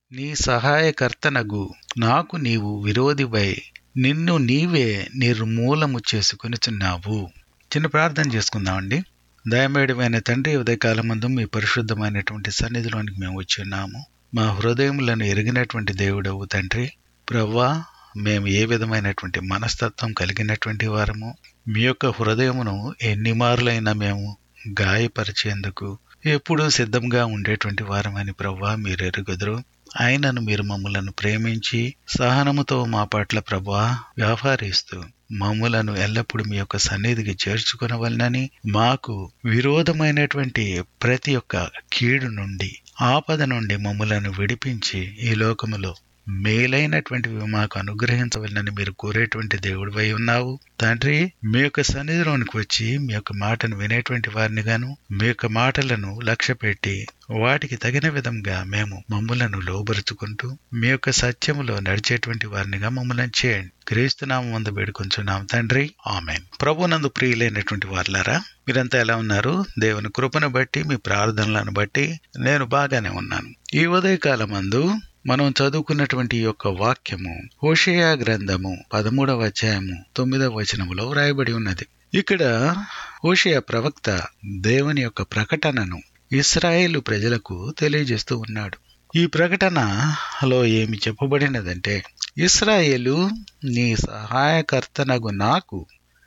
నీ సహాయకర్తనగు నాకు నీవు విరోధివై నిన్ను నీవే నిర్మూలము చేసుకొనుచున్నావు. చిన్న ప్రార్థన చేసుకుందామండి. దయమేడమైన తండ్రి, ఉదయకాలమందు మీ పరిశుద్ధమైనటువంటి సన్నిధిలోనికి మేము వచ్చి ఉన్నాము. మా హృదయములను ఎరిగినటువంటి దేవుడవు తండ్రి. ప్రవ్వా, మేము ఏ విధమైనటువంటి మనస్తత్వం కలిగినటువంటి వారము, మీ యొక్క హృదయమును ఎన్ని మారులైనా మేము గాయపరిచేందుకు ఎప్పుడూ సిద్ధంగా ఉండేటువంటి వారమని ప్రవ్వా మీరు ఎరుగుదురు. ఆయనను మీరు మమ్ములను ప్రేమించి సహనముతో మా పట్ల ప్రభువా వ్యవహరిస్తూ మమ్ములను ఎల్లప్పుడూ మీ యొక్క సన్నిధికి చేర్చుకొనవలనని, మాకు విరోధమైనటువంటి ప్రతి ఒక్క కీడు నుండి, ఆపద నుండి మమ్ములను విడిపించి ఈ లోకములో మేలైనటువంటివి మాకు అనుగ్రహించవలనని మీరు కోరేటువంటి దేవుడివై ఉన్నావు తండ్రి. మీ యొక్క సన్నిధిలోనికి వచ్చి మీ యొక్క మాటను వినేటువంటి వారిని గాను, మీ యొక్క మాటలను లక్ష్యపెట్టి వాటికి తగిన విధంగా మేము మమ్ములను లోబరుచుకుంటూ మీ యొక్క సత్యములో నడిచేటువంటి వారినిగా మమ్మల్ని చేయండి. క్రీస్తునామం ముందు వేడుకొంచున్నాం తండ్రి, ఆమేన్. ప్రభునందు ప్రియులైనటువంటి వారులారా, మీరంతా ఎలా ఉన్నారు? దేవుని కృపను బట్టి, మీ ప్రార్థనలను బట్టి నేను బాగానే ఉన్నాను. ఈ ఉదయకాలమందు మనం చదువుకున్నటువంటి యొక్క వాక్యము హోషేయ గ్రంథము 13వ అధ్యాయము 9వ వచనములో వ్రాయబడి ఉన్నది. ఇక్కడ హోషేయ ప్రవక్త దేవుని యొక్క ప్రకటనను ఇశ్రాయేలు ప్రజలకు తెలియజేస్తూ ఉన్నాడు. ఈ ప్రకటనలో ఏమి చెప్పబడినదంటే, ఇశ్రాయేలు, నీ సహాయకర్తనగు నాకు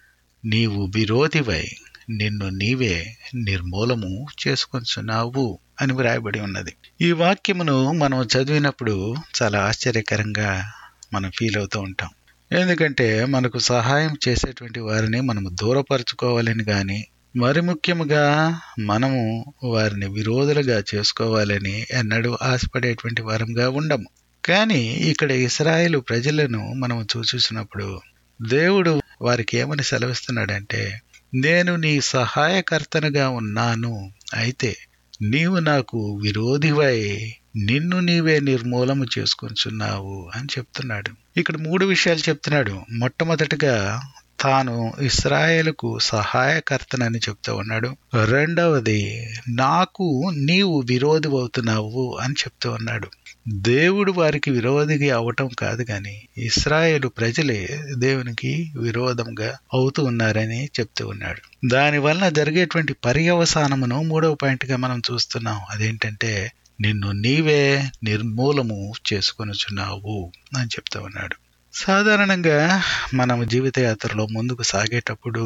నీవు విరోధివై నిన్ను నీవే నిర్మూలము చేసుకొంచున్నావు అని వ్రాయబడి ఉన్నది. ఈ వాక్యమును మనం చదివినప్పుడు చాలా ఆశ్చర్యకరంగా మనం ఫీల్ అవుతూ ఉంటాం. ఎందుకంటే మనకు సహాయం చేసేటువంటి వారిని మనము దూరపరచుకోవాలని గాని, మరి ముఖ్యముగా మనము వారిని విరోధులుగా చేసుకోవాలని ఎన్నడూ ఆశపడేటువంటి వారంగా ఉండము. కానీ ఇక్కడ ఇశ్రాయేలు ప్రజలను మనం చూసినప్పుడు దేవుడు వారికి ఏమని సెలవిస్తున్నాడంటే, నేను నీ సహాయకర్తనుగా ఉన్నాను, అయితే నీవు నాకు విరోధివై నిన్ను నీవే నిర్మూలము చేసుకొంచున్నావు అని చెప్తున్నాడు. ఇక్కడ 3 విషయాలు చెప్తున్నాడు. మొట్టమొదటిగా తాను ఇశ్రాయేలుకు సహాయకర్తనని చెప్తూ ఉన్నాడు. రెండవది, నాకు నీవు విరోధి అవుతున్నావు అని చెప్తూ ఉన్నాడు. దేవుడు వారికి విరోధిగా అవటం కాదు గాని ఇశ్రాయేలు ప్రజలే దేవునికి విరోధంగా అవుతూ ఉన్నారని చెప్తూ ఉన్నాడు. దాని వలన జరిగేటువంటి పర్యవసానమును 3వ పాయింట్గా మనం చూస్తున్నాం. అదేంటంటే, నిన్ను నీవే నిర్మూలము చేసుకొనుచున్నావు అని చెప్తూ ఉన్నాడు. సాధారణంగా మనం జీవితయాత్రలో ముందుకు సాగేటప్పుడు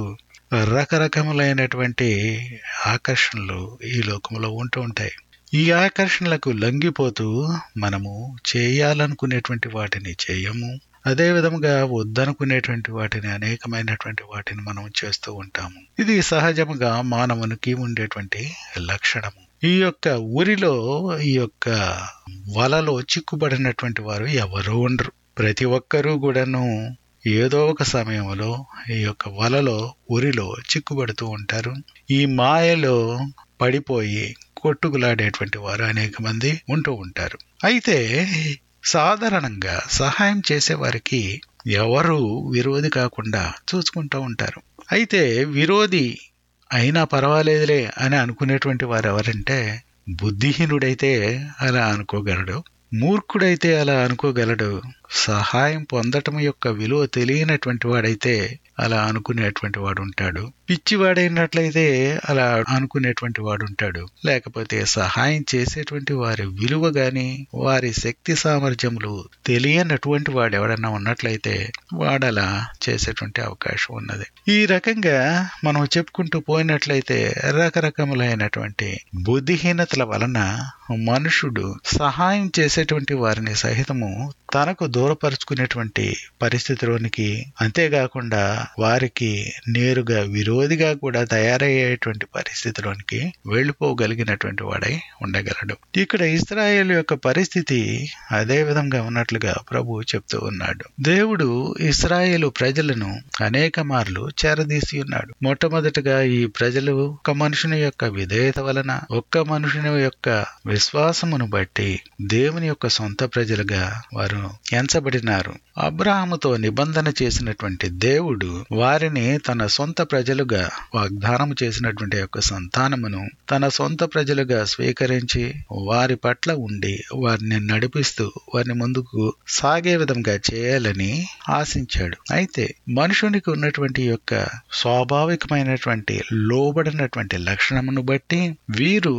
రకరకములైనటువంటి ఆకర్షణలు ఈ లోకంలో ఉంటూ ఉంటాయి. ఈ ఆకర్షణలకు లొంగిపోతూ మనము చేయాలనుకునేటువంటి వాటిని చేయము. అదే విధముగా వద్దనుకునేటువంటి వాటిని, అనేకమైనటువంటి వాటిని మనం చేస్తూ ఉంటాము. ఇది సహజముగా మానవునికి ఉండేటువంటి లక్షణము. ఈ యొక్క ఊరిలో, ఈ యొక్క వలలో చిక్కుబడినటువంటి వారు ఎవరూ ఉండరు. ప్రతి ఒక్కరూ కూడాను ఏదో ఒక సమయంలో ఈ యొక్క వలలో, ఊరిలో చిక్కుబడుతూ ఉంటారు. ఈ మాయలో పడిపోయి కొట్టుకులాడేటువంటి వారు అనేక మంది ఉంటూ ఉంటారు. అయితే సాధారణంగా సహాయం చేసేవారికి ఎవరు విరోధి కాకుండా చూసుకుంటూ ఉంటారు. అయితే విరోధి అయినా పర్వాలేదులే అని అనుకునేటువంటి వారు ఎవరంటే, బుద్ధిహీనుడైతే అలా అనుకోగలడు, మూర్ఖుడైతే అలా అనుకోగలడు, సహాయం పొందటం యొక్క విలువ తెలియనటువంటి వాడైతే అలా అనుకునేటువంటి వాడు ఉంటాడు, పిచ్చివాడైనట్లయితే అలా అనుకునేటువంటి వాడు ఉంటాడు, లేకపోతే సహాయం చేసేటువంటి వారి విలువ గాని, వారి శక్తి సామర్థ్యములు తెలియనటువంటి వాడు ఎవడన్నా ఉన్నట్లయితే వాడలా చేసేటువంటి అవకాశం ఉన్నది. ఈ రకంగా మనం చెప్పుకుంటూ పోయినట్లయితే రకరకములైనటువంటి బుద్ధిహీనతల వలన మనుషుడు సహాయం చేసేటువంటి వారిని సహితము తనకు దూరపరుచుకునేటువంటి పరిస్థితిలోనికి, అంతేకాకుండా వారికి నేరుగా విరోధిగా కూడా తయారయ్యేటువంటి పరిస్థితిలోనికి వెళ్ళిపోగలిగినటువంటి వాడై ఉండగలడు. ఇక్కడ ఇశ్రాయేలు యొక్క పరిస్థితి అదే విధంగా ఉన్నట్లుగా ప్రభు చెప్తూ ఉన్నాడు. దేవుడు ఇశ్రాయేలు ప్రజలను అనేక మార్లు చేరదీసి ఉన్నాడు. మొట్టమొదటిగా ఈ ప్రజలు ఒక్క మనుషుని యొక్క విధేయత వలన, ఒక్క మనుషుని యొక్క విశ్వాసమును బట్టి దేవుని యొక్క సొంత ప్రజలుగా వారు ఎంచబడినారు. అబ్రాహాముతో నిబంధన చేసినటువంటి దేవుడు వారిని తన సొంత ప్రజలుగా ప్రజలుగా వాగ్దానం చేసినటువంటి యొక్క సంతానమును తన సొంత ప్రజలుగా స్వీకరించి వారి పట్ల ఉండి వారిని నడిపిస్తూ వారిని ముందుకు సాగే విధంగా చేయాలని ఆశించాడు. అయితే మనుషునికి ఉన్నటువంటి యొక్క స్వాభావికమైనటువంటి లోబడినటువంటి లక్షణమును బట్టి వీరు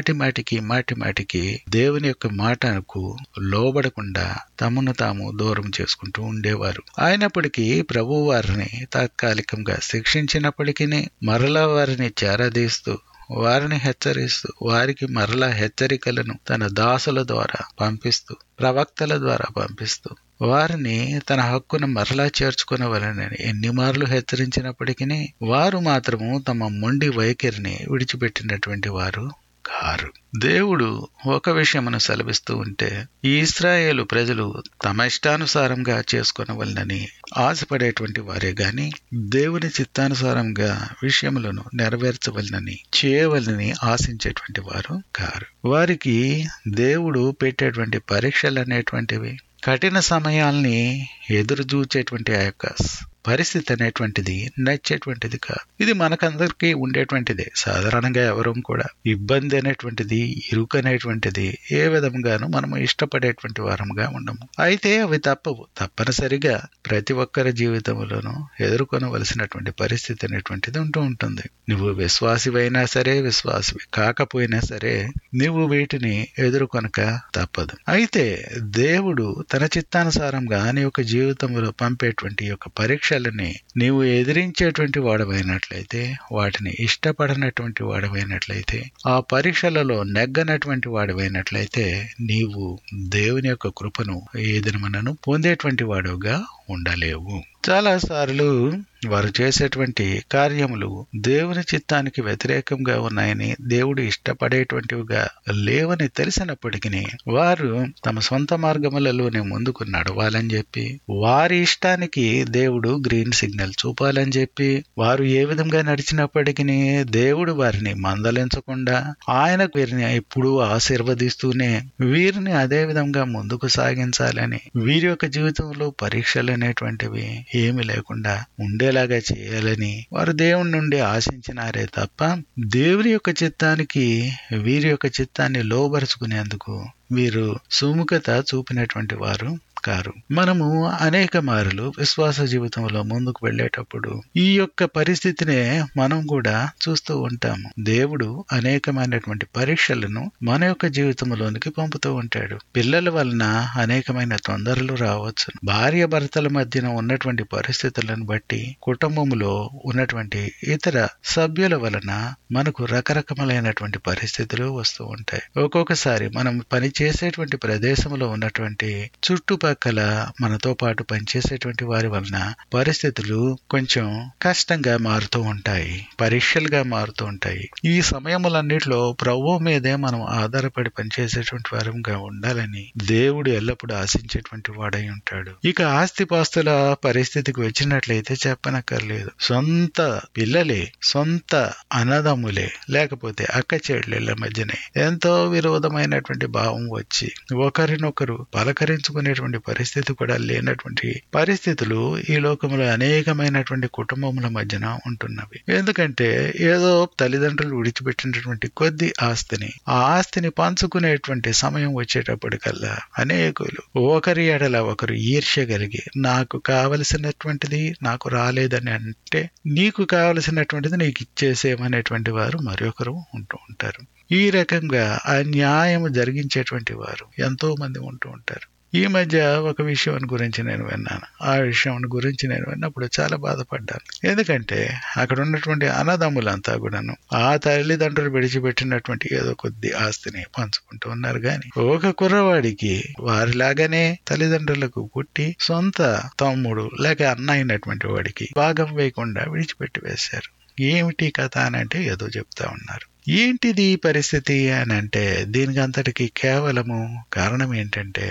మాటిమాటికి దేవుని యొక్క మాటకు లోబడకుండా తమను తాము దూరం చేసుకుంటూ ఉండేవారు. అయినప్పటికీ ప్రభు వారిని తాత్కాలికంగా శిక్షించినప్పటికీ మరలా వారిని చేరదీస్తూ వారిని హెచ్చరిస్తూ వారికి మరలా హెచ్చరికలను తన దాసుల ద్వారా పంపిస్తూ ప్రవక్తల ద్వారా పంపిస్తూ వారిని తన హక్కును మరలా చేర్చుకునవలనని ఎన్ని మార్లు హెచ్చరించినప్పటికీ వారు మాత్రము తమ మొండి వైఖరిని విడిచిపెట్టినటువంటి వారు కారు. దేవుడు ఒక విషయమును సెలవిస్తూ ఉంటే ఈ ఇశ్రాయేలు ప్రజలు తమ ఇష్టానుసారంగా చేసుకొనవలనని ఆశపడేటువంటి వారే గాని దేవుని చిత్తానుసారంగా విషయములను నెరవేర్చవలనని చేయవలనని ఆశించేటువంటి వారు కారు. వారికి దేవుడు పెట్టేటువంటి పరీక్షలు అనేటువంటివి కఠిన సమయాల్ని ఎదురు చూచేటువంటి ఆ యొక్క పరిస్థితి అనేటువంటిది నచ్చేటువంటిది కాదు. ఇది మనకందరికీ ఉండేటువంటిదే. సాధారణంగా ఎవరూ కూడా ఇబ్బంది అనేటువంటిది ఇరుకు అనేటువంటిది ఏ విధంగానూ మనము ఇష్టపడేటువంటి వారంగా ఉండము. అయితే అవి తప్పనిసరిగా ప్రతి ఒక్కరి జీవితంలోనూ ఎదుర్కొనవలసినటువంటి పరిస్థితి అనేటువంటిది ఉంటూ ఉంటుంది. నువ్వు విశ్వాసివైనా సరే విశ్వాసివి కాకపోయినా సరే నువ్వు వీటిని ఎదుర్కొనక తప్పదు. అయితే దేవుడు తన చిత్తానుసారంగా నీ యొక్క జీవితంలో పంపేటువంటి యొక్క పరీక్ష నీవు ఎదిరించేటువంటి వాడవైనట్లయితే వాటిని ఇష్టపడనటువంటి వాడవైనట్లయితే ఆ పరీక్షలలో నెగ్గనటువంటి వాడవైనట్లయితే నీవు దేవుని యొక్క కృపను ఏదినమనను పొందేటువంటి వాడుగా ఉండలేవు. చాలా సార్లు వారు చేసేటువంటి కార్యములు దేవుని చిత్తానికి వ్యతిరేకంగా ఉన్నాయని దేవుడు ఇష్టపడేటువంటివిగా లేవని తెలిసినప్పటికీ వారు తమ సొంత మార్గములలోనే ముందుకు నడవాలని చెప్పి వారి ఇష్టానికి దేవుడు గ్రీన్ సిగ్నల్ చూపాలని చెప్పి వారు ఏ విధంగా నడిచినప్పటికీ దేవుడు వారిని మందలించకుండా ఆయనకు వీరిని ఎప్పుడూ ఆశీర్వదిస్తూనే వీరిని అదే విధంగా ముందుకు సాగించాలని వీరి యొక్క జీవితంలో పరీక్షలు అనేటువంటివి ఏమి లేకుండా ఉండేలాగా చేయాలని వారు దేవుని నుండి ఆశించినారే తప్ప దేవుని యొక్క చిత్తానికి వీరి యొక్క చిత్తాన్ని లోబరుచుకునేందుకు వీరు సుముఖత చూపినటువంటి వారు కారు. మనము అనేక మార్లు విశ్వాస జీవితంలో ముందుకు వెళ్ళేటప్పుడు ఈ యొక్క పరిస్థితినే మనం కూడా చూస్తూ ఉంటాము. దేవుడు అనేకమైనటువంటి పరీక్షలను మన యొక్క జీవితంలోనికి పంపుతూ ఉంటాడు. పిల్లల వలన అనేకమైన తొందరలు రావచ్చు. భార్య భర్తల మధ్యన ఉన్నటువంటి పరిస్థితులను బట్టి కుటుంబంలో ఉన్నటువంటి ఇతర సభ్యుల వలన మనకు రకరకములైనటువంటి పరిస్థితులు వస్తూ ఉంటాయి. ఒక్కొక్కసారి మనం పని చేసేటువంటి ప్రదేశంలో ఉన్నటువంటి చుట్టుపక్కల మనతో పాటు పనిచేసేటువంటి వారి వలన పరిస్థితులు కొంచెం కష్టంగా మారుతూ ఉంటాయి, పరీక్షలుగా మారుతూ ఉంటాయి. ఈ సమయములన్నిటిలో ప్రభువు మీదే మనం ఆధారపడి పనిచేసేటువంటి వారంగా ఉండాలని దేవుడు ఎల్లప్పుడూ ఆశించేటువంటి వాడై ఉంటాడు. ఇక ఆస్తిపాస్తుల పరిస్థితికి వచ్చినట్లయితే చెప్పనక్కర్లేదు. సొంత పిల్లలే, సొంత అన్నదమ్ములే, లేకపోతే అక్క చెల్లెళ్ళ మధ్యనే ఎంతో విరోధమైనటువంటి భావం వచ్చి ఒకరినొకరు పలకరించుకునేటువంటి పరిస్థితి కూడా లేనటువంటి పరిస్థితులు ఈ లోకంలో అనేకమైనటువంటి కుటుంబముల మధ్యన ఉంటున్నవి. ఎందుకంటే ఏదో తల్లిదండ్రులు విడిచిపెట్టినటువంటి కొద్ది ఆస్తిని ఆ ఆస్తిని పంచుకునేటువంటి సమయం వచ్చేటప్పటికల్లా అనేకులు ఒకరి ఎడల ఒకరు ఈర్ష్య కలిగి నాకు కావలసినటువంటిది నాకు రాలేదని అంటే నీకు కావలసినటువంటిది నీకు ఇచ్చేసేమనేటువంటి వారు మరొకరు ఉంటూ ఉంటారు. ఈ రకంగా అన్యాయం జరిగించేటువంటి వారు ఎంతో మంది ఉంటూ ఉంటారు. ఈ మధ్య ఒక విషయం గురించి నేను విన్నాను. ఆ విషయం గురించి నేను విన్నప్పుడు చాలా బాధపడ్డాను. ఎందుకంటే అక్కడ ఉన్నటువంటి అన్నదమ్ములంతా కూడాను ఆ తల్లిదండ్రులు విడిచిపెట్టినటువంటి ఏదో కొద్ది ఆస్తిని పంచుకుంటూ ఉన్నారు. గాని ఒక కుర్రవాడికి వారిలాగానే తల్లిదండ్రులకు పుట్టి సొంత తమ్ముడు లేక అన్న అయినటువంటి వాడికి భాగం వేయకుండా విడిచిపెట్టి వేశారు. ఏమిటి కథ అని అంటే ఏదో చెప్తా ఉన్నారు. ఏంటిది ఈ పరిస్థితి అని అంటే దీనికి అంతటికి కేవలము కారణం ఏంటంటే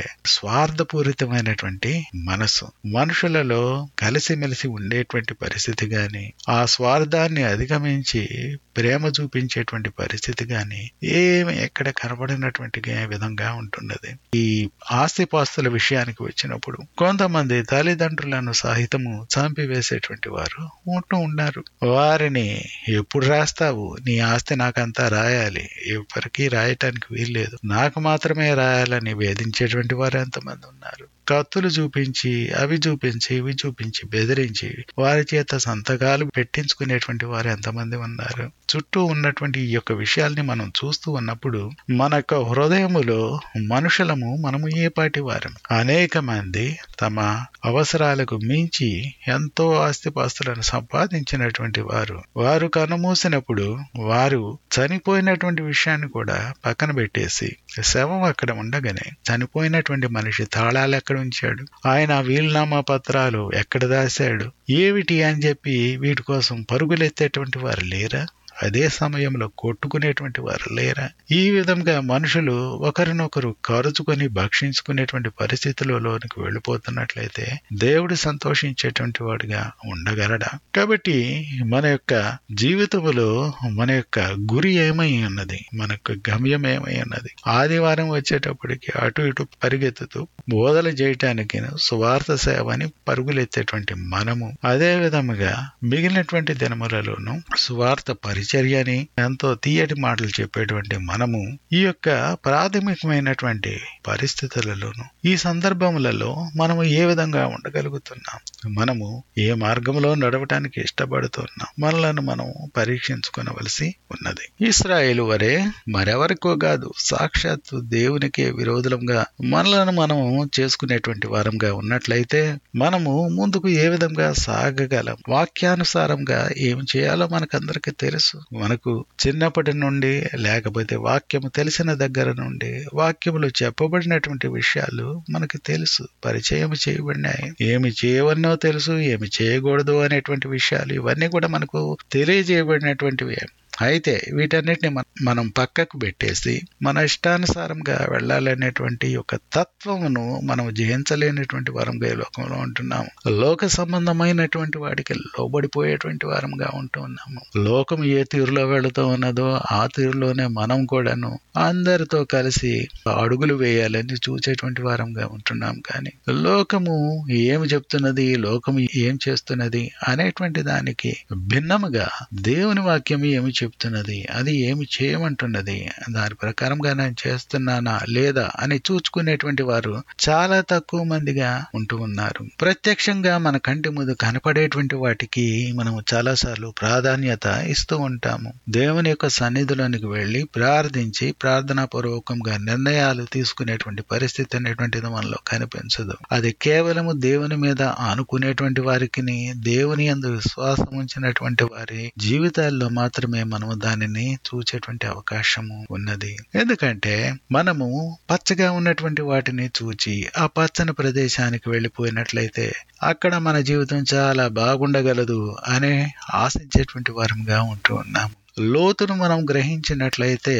స్వార్థపూరితమైనటువంటి మనసు. మనుషులలో కలిసిమెలిసి ఉండేటువంటి పరిస్థితి గాని, ఆ స్వార్థాన్ని అధిగమించి ప్రేమ చూపించేటువంటి పరిస్థితి గాని ఏమి ఎక్కడ కనబడినటువంటి విధంగా ఉంటున్నది. ఈ ఆస్తిపాస్తుల విషయానికి వచ్చినప్పుడు కొంతమంది తల్లిదండ్రులను సహితము చంపివేసేటువంటి వారు ఉంటూ ఉన్నారు. వారిని ఎప్పుడు రాస్తావు, నీ ఆస్తి నాకంతా రాయాలి, ఎవరికి రాయటానికి వీల్లేదు, నాకు మాత్రమే రాయాలని వేధించేటువంటి వారు ఎంతమంది ఉన్నారు. కత్తులు చూపించి అవి చూపించి ఇవి చూపించి బెదిరించి వారి చేత సంతకాలు పెట్టించుకునేటువంటి వారు ఎంతమంది ఉన్నారు. చుట్టూ ఉన్నటువంటి ఈ యొక్క విషయాల్ని మనం చూస్తూ ఉన్నప్పుడు మన యొక్క హృదయములో మనుషులము మనము ఏ పాటి వారం. అనేక మంది తమ అవసరాలకు మించి ఎంతో ఆస్తిపాస్తులను సంపాదించినటువంటి వారు కనుమూసినప్పుడు వారు చనిపోయినటువంటి విషయాన్ని కూడా పక్కన పెట్టేసి శవం అక్కడ ఉండగానే చనిపోయినటువంటి మనిషి తాళాలు ఎక్కడ ఉంచాడు, ఆయన వీలునామా పత్రాలు ఎక్కడ దాశాడు, ఏమిటి అని చెప్పి వీటి కోసం పరుగులెత్తేటువంటి వారు లేరా? అదే సమయంలో కొట్టుకునేటువంటి వారు లేరా? ఈ విధంగా మనుషులు ఒకరినొకరు కరుచుకొని భక్షించుకునేటువంటి పరిస్థితులలోనికి వెళ్ళిపోతున్నట్లయితే దేవుడు సంతోషించేటువంటి వాడిగా ఉండగలడా? కాబట్టి మన యొక్క జీవితంలో మన యొక్క గురి ఏమై ఉన్నది, మన యొక్క గమ్యం ఏమై ఉన్నది? ఆదివారం వచ్చేటప్పటికి అటు ఇటు పరిగెత్తుతూ బోధలు చేయటానికి సువార్త సేవని పరుగులెత్తేటువంటి మనము, అదే విధముగా మిగిలినటువంటి దినములలోనూ సువార్త పరిచర్యని ఎంతో తీయటి మాటలు చెప్పేటువంటి మనము ఈ యొక్క ప్రాథమికమైనటువంటి పరిస్థితులలోనూ ఈ సందర్భములలో మనము ఏ విధంగా ఉండగలుగుతున్నాం, మనము ఏ మార్గంలో నడవటానికి ఇష్టపడుతున్నాం, మనలను మనం పరీక్షించుకోవలసి ఉన్నది. ఇశ్రాయేలు వరే మరెవరికో కాదు, సాక్షాత్తు దేవునికే విరోధంగా మనలను మనము చేసుకునేటువంటి వారంగా ఉన్నట్లయితే మనము ముందుకు ఏ విధంగా సాగగలం? వాక్యానుసారంగా ఏం చేయాలో మనకందరికీ తెలుసు. మనకు చిన్నప్పటి నుండి లేకపోతే వాక్యము తెలిసిన దగ్గర నుండి వాక్యములో చెప్పబడినటువంటి విషయాలు మనకు తెలుసు, పరిచయం చేయబడినాయి. ఏమి చేయవన్నో తెలుసు, ఏమి చేయకూడదు అనేటువంటి విషయాలు ఇవన్నీ కూడా మనకు తెలియజేయబడినటువంటివి. అయితే వీటన్నిటిని మనం పక్కకు పెట్టేసి మన ఇష్టానుసారంగా వెళ్ళాలనేటువంటి ఒక తత్వమును మనం జయించలేనటువంటి వారంగా ఈ లోకంలో ఉంటున్నాము. లోక సంబంధమైనటువంటి వాడికి లోబడిపోయేటువంటి వారంగా ఉంటూ ఉన్నాము. లోకం ఏ తీరులో వెళుతూ ఉన్నదో ఆ తీరులోనే మనం కూడాను అందరితో కలిసి అడుగులు వేయాలని చూసేటువంటి వారంగా ఉంటున్నాం. కానీ లోకము ఏమి చెప్తున్నది, లోకము ఏం చేస్తున్నది అనేటువంటి దానికి భిన్నముగా దేవుని వాక్యం ఏమి చెప్తున్నది, అది ఏమి చేయమంటున్నది, దాని ప్రకారంగా నేను చేస్తున్నానా లేదా అని చూచుకునేటువంటి వారు చాలా తక్కువ మందిగా ఉంటూ ఉన్నారు. ప్రత్యక్షంగా మన కంటి ముందు కనపడేటువంటి వాటికి మనం చాలాసార్లు ప్రాధాన్యత ఇస్తూ ఉంటాము. దేవుని యొక్క సన్నిధిలోనికి వెళ్లి ప్రార్థించి ప్రార్థనాపూర్వకంగా నిర్ణయాలు తీసుకునేటువంటి పరిస్థితి అనేటువంటిది మనలో కనిపించదు. అది కేవలము దేవుని మీద ఆనుకునేటువంటి వారికి, దేవుని యందు విశ్వాసం ఉంచినటువంటి వారి జీవితాల్లో మాత్రమే మనము దానిని చూచేటువంటి అవకాశము ఉన్నది. ఎందుకంటే మనము పచ్చగా ఉన్నటువంటి వాటిని చూచి ఆ పచ్చని ప్రదేశానికి వెళ్ళిపోయినట్లయితే అక్కడ మన జీవితం చాలా బాగుండగలదు అనే ఆశించేటువంటి వారంగా ఉంటూ ఉన్నాము. లోతును మనం గ్రహించినట్లయితే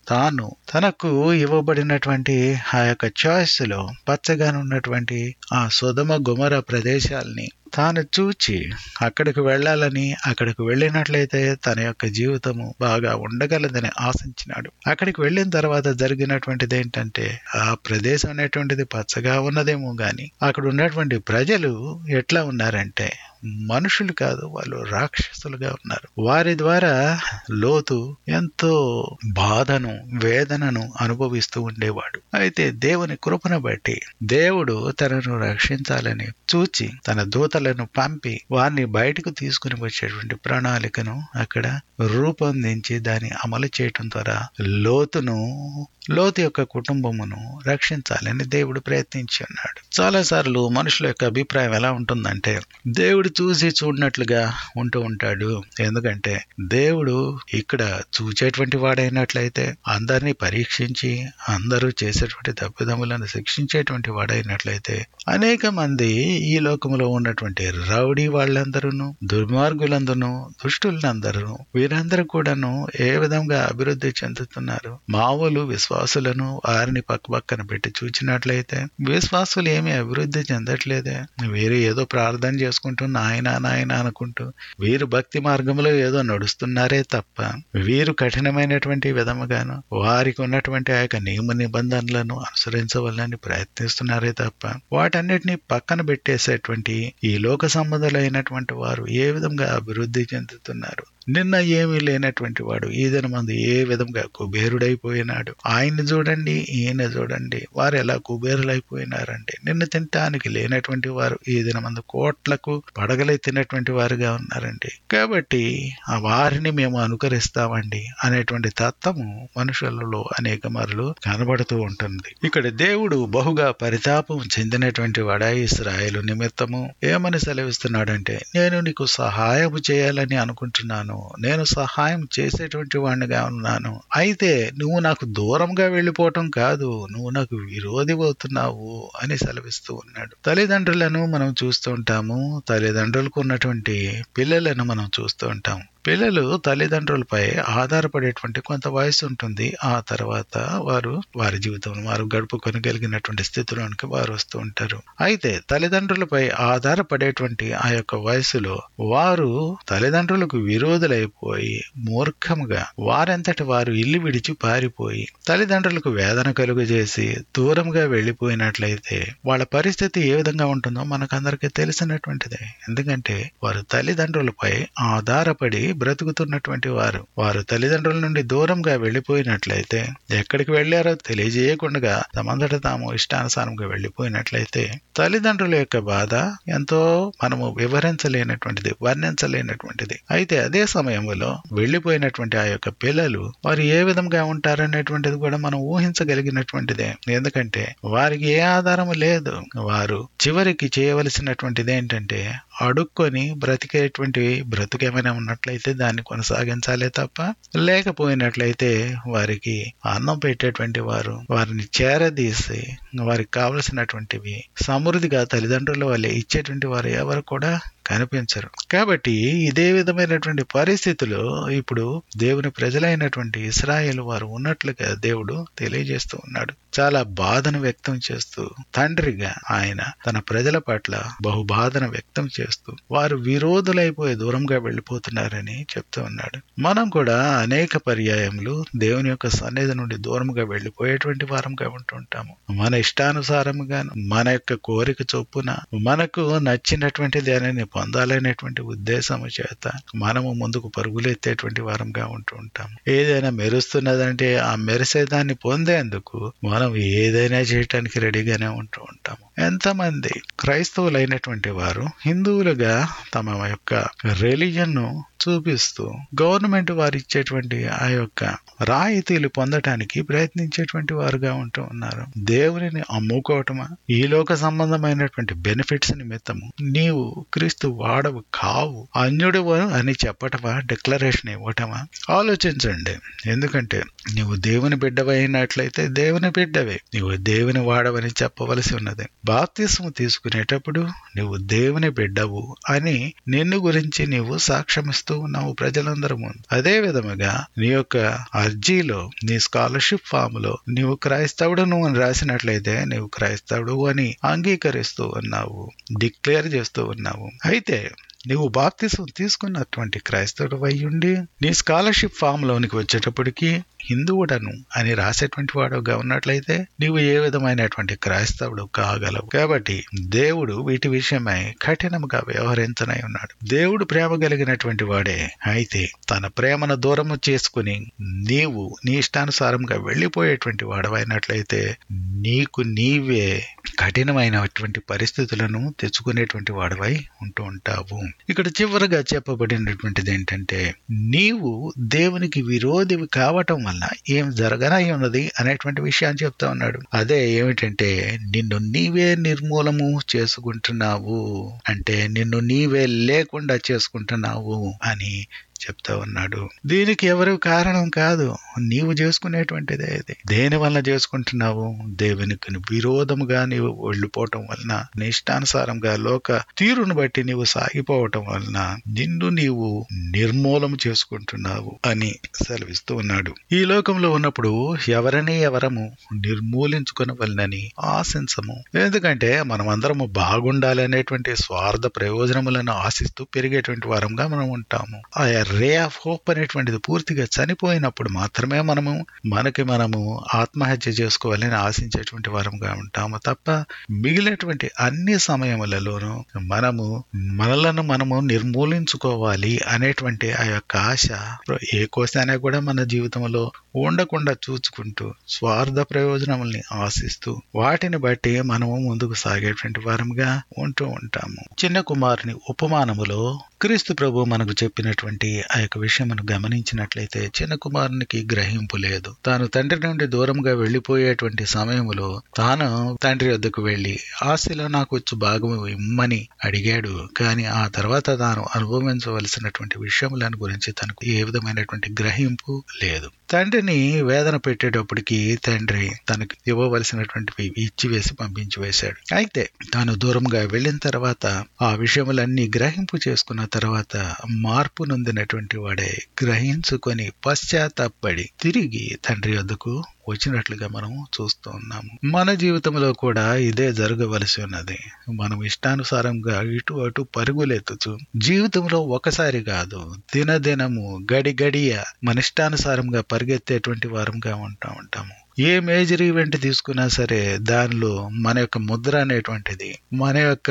తనకు ఇవ్వబడినటువంటి ఆ యొక్క చాయిస్ లో పచ్చగా ఉన్నటువంటి ఆ సొదమ గొమొర ప్రదేశాలని తాను చూచి అక్కడికి వెళ్ళాలని, అక్కడికి వెళ్ళినట్లయితే తన యొక్క జీవితము బాగా ఉండగలదని ఆశించినాడు. అక్కడికి వెళ్ళిన తర్వాత జరిగినటువంటిది ఏంటంటే ఆ ప్రదేశం అనేటువంటిది పచ్చగా ఉన్నదేమో గాని అక్కడ ఉన్నటువంటి ప్రజలు ఎట్లా ఉన్నారంటే మనుషులు కాదు, వాళ్ళు రాక్షసులుగా ఉన్నారు. వారి ద్వారా లోతు ఎంతో బాధను, వేదనను అనుభవిస్తూ ఉండేవాడు. అయితే దేవుని కృపను బట్టి దేవుడు తనను రక్షించాలని చూచి తన దూతలను పంపి వారిని బయటకు తీసుకుని వచ్చేటువంటి ప్రణాళికను అక్కడ రూపొందించి దాన్ని అమలు చేయటం ద్వారా లోతు యొక్క కుటుంబమును రక్షించాలని దేవుడు ప్రయత్నించి ఉన్నాడు. చాలాసార్లు మనుషుల యొక్క అభిప్రాయం ఎలా ఉంటుందంటే దేవుడు చూసి చూడనట్లుగా ఉంటూ ఉంటాడు. ఎందుకంటే దేవుడు ఇక్కడ చూచేటువంటి వాడైనట్లయితే అందరినీ పరీక్షించి అందరూ చేసేటువంటి తప్పిదములను శిక్షించేటువంటి వాడైనట్లయితే అనేక మంది ఈ లోకంలో ఉన్నటువంటి రౌడీ వాళ్ళందరూ, దుర్మార్గులందరూ, దుష్టులందరూ వీరి వీరందరూ కూడాను ఏ విధంగా అభివృద్ధి చెందుతున్నారు? మామూలు విశ్వాసులను వారిని పక్కన పెట్టి చూచినట్లయితే విశ్వాసులు ఏమీ అభివృద్ధి చెందట్లేదే. వీరు ఏదో ప్రార్థన చేసుకుంటూ నాయన అనుకుంటూ వీరు భక్తి మార్గంలో ఏదో నడుస్తున్నారే తప్ప వీరు కఠినమైనటువంటి విధముగాను వారికి ఉన్నటువంటి ఆ యొక్క నియమ నిబంధనలను అనుసరించవాలని ప్రయత్నిస్తున్నారే తప్ప వాటన్నిటిని పక్కన పెట్టేసేటువంటి ఈ లోక సంబంధులైనటువంటి వారు ఏ విధంగా అభివృద్ధి చెందుతున్నారు? నిన్న ఏమీ లేనటువంటి వాడు ఈ దినమందు ఏ విధంగా కుబేరుడైపోయినాడు. ఆయన్ని చూడండి, ఈయన చూడండి, వారు ఎలా కుబేరులైపోయినారండి. నిన్న తినటానికి లేనటువంటి వారు ఈ దినమందు కోట్లకు పడగలై తిన్నటువంటి వారుగా ఉన్నారండి. కాబట్టి ఆ వారిని మేము అనుకరిస్తామండి అనేటువంటి తత్వము మనుషులలో అనేక మార్లు కనబడుతూ ఉంటుంది. ఇక్కడ దేవుడు బహుగా పరితాపం చెందినటువంటి వాడా ఇశ్రాయేలు నిమిత్తము ఏమని సెలవిస్తున్నాడంటే, నేను నీకు సహాయం చేయాలని అనుకుంటున్నాను, నేను సహాయం చేసేటువంటి వాడినిగా ఉన్నాను. అయితే నువ్వు నాకు దూరంగా వెళ్ళిపోవటం కాదు, నువ్వు నాకు విరోధి అవుతున్నావు అని సెలవిస్తూ ఉన్నాడు. తల్లిదండ్రులను మనం చూస్తూ ఉంటాము, తల్లిదండ్రులకు ఉన్నటువంటి పిల్లలను మనం చూస్తూ ఉంటాము. పిల్లలు తల్లిదండ్రులపై ఆధారపడేటువంటి కొంత వయసు ఉంటుంది. ఆ తర్వాత వారు వారి జీవితంలో వారు గడుపుకొనగలిగినటువంటి స్థితిలోనికి వారు వస్తూ ఉంటారు. అయితే తల్లిదండ్రులపై ఆధారపడేటువంటి ఆ యొక్క వయసులో వారు తల్లిదండ్రులకు విరోధులైపోయి మూర్ఖముగా వారంతటి వారు ఇల్లు విడిచి పారిపోయి తల్లిదండ్రులకు వేదన కలుగజేసి దూరంగా వెళ్ళిపోయినట్లయితే వాళ్ళ పరిస్థితి ఏ విధంగా ఉంటుందో మనకందరికీ తెలిసినటువంటిదే. ఎందుకంటే వారు తల్లిదండ్రులపై ఆధారపడి బ్రతుకుతున్నటువంటి వారు తల్లిదండ్రుల నుండి దూరంగా వెళ్ళిపోయినట్లయితే, ఎక్కడికి వెళ్లారో తెలియజేయకుండా తమంతట తాము ఇష్టానుసారంగా వెళ్ళిపోయినట్లయితే తల్లిదండ్రుల యొక్క బాధ ఎంతో మనము వివరించలేనటువంటిది, వర్ణించలేనటువంటిది. అయితే అదే సమయంలో వెళ్ళిపోయినటువంటి ఆ యొక్క పిల్లలు వారు ఏ విధంగా ఉంటారనేటువంటిది కూడా మనం ఊహించగలిగినటువంటిదే. ఎందుకంటే వారికి ఏ ఆధారము లేదు. వారు చివరికి చేయవలసినటువంటిది ఏంటంటే అడుక్కొని బ్రతికేటువంటి బ్రతుకు ఏమైనా ఉన్నట్లయితే దాన్ని కొనసాగించాలే తప్ప, లేకపోయినట్లయితే వారికి అన్నం పెట్టేటువంటి వారు వారిని చేరదీసి వారికి కావలసినటువంటివి సమృద్ధిగా తల్లిదండ్రుల వల్లే ఇచ్చేటువంటి వారు ఎవరు కూడా కనిపించరు. కాబట్టి ఇదే విధమైనటువంటి పరిస్థితిలో ఇప్పుడు దేవుని ప్రజలైనటువంటి ఇశ్రాయేలు వారు ఉన్నట్లుగా దేవుడు తెలియజేస్తూ ఉన్నాడు. చాలా బాధను వ్యక్తం చేస్తూ తండ్రిగా ఆయన తన ప్రజల పట్ల బహు బాధను వ్యక్తం చేస్తూ వారు విరోధులైపోయి దూరంగా వెళ్ళిపోతున్నారని చెప్తూ ఉన్నాడు. మనం కూడా అనేక పర్యాయములు దేవుని యొక్క సన్నిధి నుండి దూరంగా వెళ్ళిపోయేటువంటి వారంగా ఉంటుంటాము. మన ఇష్టానుసారముగా మన యొక్క కోరిక చొప్పున మనకు నచ్చినటువంటి దానిని పొందాలనేటువంటి ఉద్దేశము చేత మనము ముందుకు పరుగులెత్తేటువంటి వారంగా ఉంటూ ఉంటాము. ఏదైనా మెరుస్తున్నదంటే ఆ మెరిసేదాన్ని పొందేందుకు మనం ఏదైనా చేయటానికి రెడీగానే ఉంటూ ఉంటాము. ఎంతమంది క్రైస్తవులైనటువంటి వారు హిందువులుగా తమ యొక్క రిలీజన్ ను చూపిస్తూ గవర్నమెంట్ వారు ఇచ్చేటువంటి ఆ యొక్క రాయితీలు పొందటానికి ప్రయత్నించేటువంటి వారుగా ఉంటూ ఉన్నారు. దేవునిని అమ్ముకోవటమా, ఈ లోక సంబంధమైనటువంటి బెనిఫిట్స్ నిమిత్తము నీవు క్రీస్తు వాడవు కావు, అన్యుడు అని చెప్పటమా, డిక్లరేషన్ ఇవ్వటమా? ఆలోచించండి. ఎందుకంటే నీవు దేవుని బిడ్డవైనట్లయితే దేవుని బిడ్డవే, నీవు దేవుని వాడవని చెప్పవలసి ఉన్నది. బాప్తిస్ము తీసుకునేటప్పుడు నువ్వు దేవుని బిడ్డవు అని నిన్ను గురించి నీవు సాక్ష్యమిస్తూ ఉన్నావు ప్రజలందరూ ముందు. అదే విధముగా నీ యొక్క అర్జీలో, నీ స్కాలర్షిప్ ఫామ్ లో నీవు క్రైస్తవుడు అని రాసినట్లయితే నీవు క్రైస్తవుడు అని అంగీకరిస్తూ ఉన్నావు, డిక్లేర్ చేస్తూ ఉన్నావు. అయితే నీవు బాప్తిసం తీసుకున్నటువంటి క్రైస్తవుడు అయ్యుండి నీ స్కాలర్షిప్ ఫామ్ లోనికి వచ్చేటప్పటికి హిందువుడను అని రాసేటువంటి వాడుగా ఉన్నట్లయితే నీవు ఏ విధమైనటువంటి క్రైస్తవుడు కాగలవు. కాబట్టి దేవుడు వీటి విషయమై కఠినముగా వ్యవహరించనై ఉన్నాడు. దేవుడు ప్రేమ కలిగినటువంటి వాడే. అయితే తన ప్రేమను దూరము చేసుకుని నీవు నీ ఇష్టానుసారంగా వెళ్ళిపోయేటువంటి వాడవైనట్లయితే నీకు నీవే కఠినమైనటువంటి పరిస్థితులను తెచ్చుకునేటువంటి వాడవై ఉంటూ ఉంటావు. ఇక్కడ చివరిగా చెప్పబడినటువంటిది ఏంటంటే, నీవు దేవునికి విరోధివి కావటం వల్ల ఏం జరగనై ఉన్నది అనేటువంటి విషయాన్ని చెప్తా ఉన్నాడు. అదే ఏమిటంటే, నిన్ను నీవే నిర్మూలము చేసుకుంటున్నావు, అంటే నిన్ను నీవే లేకుండా చేసుకుంటున్నావు అని చెప్తా ఉన్నాడు. దీనికి ఎవరు కారణం కాదు, నీవు చేసుకునేటువంటిదే ఇది. దేని వల్ల చేసుకుంటున్నావు? దేవునికి విరోధముగా నీవు వెళ్ళిపోవటం వలన, నీ ఇష్టానుసారంగా లోక తీరును బట్టి నీవు సాగిపోవటం వలన నిన్ను నీవు నిర్మూలన చేసుకుంటున్నావు అని సెలవిస్తూ ఉన్నాడు. ఈ లోకంలో ఉన్నప్పుడు ఎవరము నిర్మూలించుకొనవలనని ఆశించము. ఎందుకంటే మనమందరము బాగుండాలి అనేటువంటి స్వార్థ ప్రయోజనములను ఆశిస్తూ పెరిగేటువంటి వారంగా మనం ఉంటాము. ఆ రే ఆఫ్ హోప్ అనేటువంటిది పూర్తిగా చనిపోయినప్పుడు మాత్రమే మనము ఆత్మహత్య చేసుకోవాలని ఆశించేటువంటి వారంగా ఉంటాము తప్ప మిగిలినటువంటి అన్ని సమయములలోనూ మనము నిర్మూలించుకోవాలి అనేటువంటి ఆ యొక్క ఆశ ఏ కోసానే కూడా మన జీవితంలో ఉండకుండా చూచుకుంటూ స్వార్థ ప్రయోజనముల్ని ఆశిస్తూ వాటిని బట్టి మనము ముందుకు సాగేటువంటి వారంగా ఉంటూ ఉంటాము. చిన్న కుమారుని ఉపమానములో క్రీస్తు ప్రభు మనకు చెప్పినటువంటి ఆ యొక్క విషయం మనం గమనించినట్లయితే, చిన్న కుమారునికి గ్రహింపు లేదు. తాను తండ్రి నుండి దూరంగా వెళ్లిపోయేటువంటి సమయంలో తాను తండ్రి వద్దకు వెళ్లి ఆస్తిలో నాకు వచ్చు భాగము ఇమ్మని అడిగాడు. కానీ ఆ తర్వాత తాను అనుభవించవలసినటువంటి విషయములను గురించి తనకు ఏ విధమైనటువంటి గ్రహింపు లేదు. తండ్రిని వేదన పెట్టేటప్పటికి తండ్రి తనకు ఇవ్వవలసినటువంటివి ఇచ్చివేసి పంపించి వేశాడు. అయితే తాను దూరంగా వెళ్లిన తర్వాత ఆ విషయములన్నీ గ్రహింపు చేసుకున్న తర్వాత మార్పు నొందినటువంటి వాడే గ్రహించుకొని పశ్చాత్తాపడి తిరిగి తండ్రి వద్దకు వచ్చినట్లుగా మనం చూస్తూ ఉన్నాము. మన జీవితంలో కూడా ఇదే జరగవలసి ఉన్నది. మనం ఇష్టానుసారంగా ఇటు అటు పరుగులెత్తుచు జీవితంలో ఒకసారి కాదు, దినదినము గడిగడియ మన ఇష్టానుసారంగా పరిగెత్తేటువంటి వారంగా ఉంటాము. ఏ మేజర్ ఈవెంట్ తీసుకున్నా సరే దానిలో మన యొక్క ముద్ర అనేటువంటిది, మన యొక్క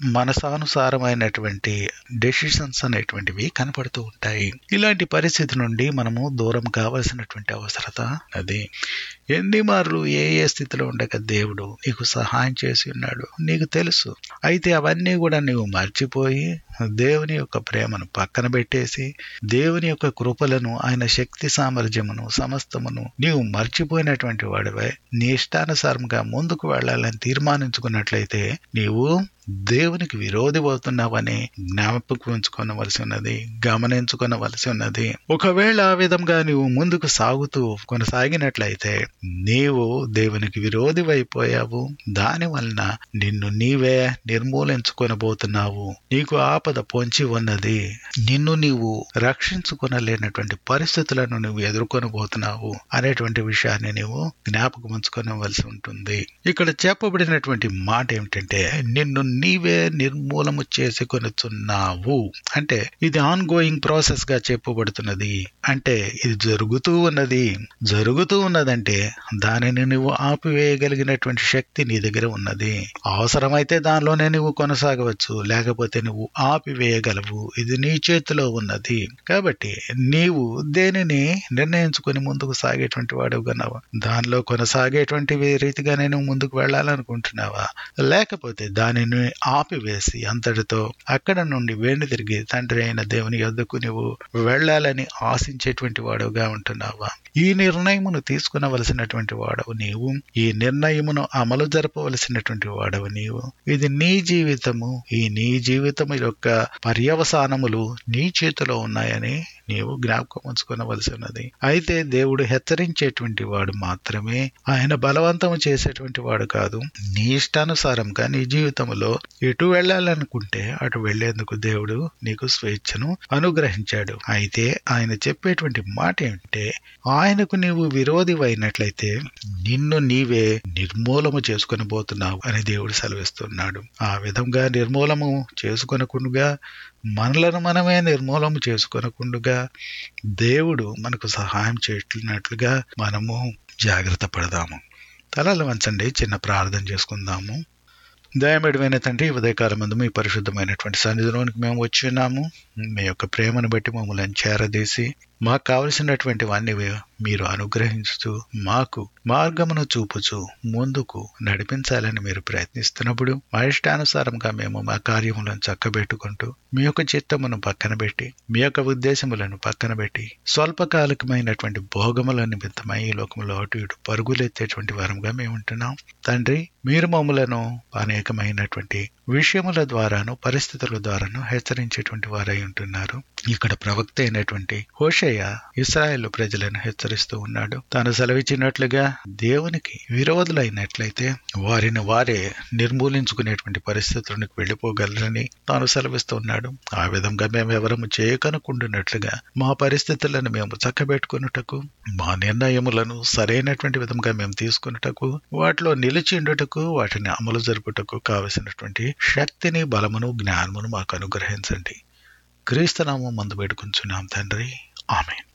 మనసానుసారమైనటువంటి డెసిషన్స్ అనేటువంటివి కనపడుతూ ఉంటాయి. ఇలాంటి పరిస్థితి నుండి మనము దూరం కావాల్సినటువంటి అవసరత అది. ఎన్ని మార్లు ఏ స్థితిలో ఉండక దేవుడు నీకు సహాయం చేసి ఉన్నాడు నీకు తెలుసు. అయితే అవన్నీ కూడా నీవు మర్చిపోయి దేవుని యొక్క ప్రేమను పక్కన పెట్టేసి, దేవుని యొక్క కృపలను, ఆయన శక్తి సామర్థ్యమును సమస్తమును నీవు మర్చిపోయినటువంటి వాడివై నీ ఇష్టానుసారంగా ముందుకు వెళ్ళాలని తీర్మానించుకున్నట్లయితే నీవు దేవునికి విరోధి అవుతున్నావని జ్ఞాపకం ఉంచుకోవలసి ఉన్నది, గమనించుకోవలసి ఉన్నది. ఒకవేళ ఆ విధంగా నీవు ముందుకు కొనసాగినట్లయితే నీవు దేవునికి విరోధి అయిపోయావు. దాని వలన నిన్ను నీవే నిర్మూలించుకొనబోతున్నావు. నీకు ఆపద పొంచి ఉన్నది. నిన్ను నీవు రక్షించుకొనలేనటువంటి పరిస్థితులను నువ్వు ఎదుర్కొనబోతున్నావు అనేటువంటి విషయాన్ని నీవు జ్ఞాపకం ఉంచుకోవలసి ఉంటుంది. ఇక్కడ చెప్పబడినటువంటి మాట ఏమిటంటే, నిన్ను నీవే నిర్మూలము చేసుకొనుచున్నావు అంటే ఇది ఆన్ గోయింగ్ ప్రాసెస్ గా చెప్పబడుతున్నది. అంటే ఇది జరుగుతూ ఉన్నదంటే దానిని నువ్వు ఆపివేయగలిగినటువంటి శక్తి నీ దగ్గర ఉన్నది. అవసరమైతే దానిలోనే నువ్వు కొనసాగవచ్చు, లేకపోతే నువ్వు ఆపివేయగలవు. ఇది నీ చేతిలో ఉన్నది. కాబట్టి నీవు దేనిని నిర్ణయించుకొని ముందుకు సాగేటువంటి వాడుగా దానిలో కొనసాగేటువంటి రీతిగా నేను ముందుకు వెళ్ళాలనుకుంటున్నావా, లేకపోతే దానిని ఆపివేసి అంతటితో అక్కడ నుండి వేణి తిరిగి తండ్రి అయిన దేవుని యొద్దకు నువ్వు వెళ్ళాలని ఆశించేటువంటి వాడుగా ఉంటున్నావా? ఈ నిర్ణయమును తీసుకునవలసినటువంటి వాడవు నీవు. ఈ నిర్ణయమును అమలు జరపవలసినటువంటి వాడవు నీవు. ఇది నీ జీవితము. ఈ నీ జీవితము యొక్క పర్యవసానములు నీ చేతిలో ఉన్నాయని నీవు జ్ఞాపకం ఉంచుకోవలసి ఉన్నది. అయితే దేవుడు హెచ్చరించేటువంటి వాడు మాత్రమే, ఆయన బలవంతం చేసేటువంటి వాడు కాదు. నీ ఇష్టానుసారంగా నీ జీవితంలో ఎటు వెళ్ళాలనుకుంటే అటు వెళ్లేందుకు దేవుడు నీకు స్వేచ్ఛను అనుగ్రహించాడు. అయితే ఆయన చెప్పేటువంటి మాట ఏమిటంటే, ఆయనకు నీవు విరోధి అయినట్లయితే నిన్ను నీవే నిర్మూలము చేసుకొని పోతున్నావు అని దేవుడు సెలవిస్తున్నాడు. ఆ విధంగా నిర్మూలము చేసుకొనకుండా, మనలను మనమే నిర్మూలము చేసుకొనకుండా దేవుడు మనకు సహాయం చేయట్లుగా మనము జాగ్రత్త పడదాము. తలలు వంచండి, చిన్న ప్రార్థన చేసుకుందాము. దయమేడమైన తండ్రి, ఉదయకాలం ముందు మీ పరిశుద్ధమైనటువంటి సన్నిధిలోనికి మేము వచ్చి ఉన్నాము. మీ యొక్క ప్రేమను బట్టి మమ్మల్ని చేరదీసి మాకు కావలసినటువంటివన్నీ మీరు అనుగ్రహించుతూ మాకు మార్గమును చూపుచు ముందుకు నడిపించాలని మీరు ప్రయత్నిస్తున్నప్పుడు మా ఇష్టానుసారంగా మేము మా కార్యములను చక్కబెట్టుకుంటూ మీ యొక్క చిత్తమును పక్కన పెట్టి, మీ యొక్క ఉద్దేశములను పక్కన పెట్టి, స్వల్పకాలికమైనటువంటి భోగముల నిమిత్తమై ఈ లోకంలో అటు ఇటు పరుగులెత్తేటువంటి వారంగా మేము ఉంటున్నాం. తండ్రి, మీరు మమ్మలను అనేకమైనటువంటి విషయముల ద్వారాను పరిస్థితుల ద్వారాను హెచ్చరించేటువంటి వారై ఉంటున్నారు. ఇక్కడ ప్రవక్త అయినటువంటి హోషేయ ఇశ్రాయేలు ప్రజలను హెచ్చరిస్తూ ఉన్నాడు. తాను సెలవిచ్చినట్లుగా దేవునికి విరోధులైనట్లయితే వారిని వారే నిర్మూలించుకునేటువంటి పరిస్థితులకు వెళ్లిపోగలరని తాను సెలవిస్తూ ఉన్నాడు. ఆ విధంగా మేము ఎవరము చేయకనుకుంటున్నట్లుగా మా పరిస్థితులను మేము చక్కబెట్టుకున్నటకు, మా నిర్ణయములను సరైనటువంటి విధంగా మేము తీసుకున్నటకు, వాటిలో నిలిచిండుటకు, వాటిని అమలు జరుపుటకు కావలసినటువంటి శక్తిని, బలమును, జ్ఞానమును మాకు అనుగ్రహించండి. క్రీస్తునామం మందు వేడుకొంచున్నాం తండ్రి. ఆమేన్.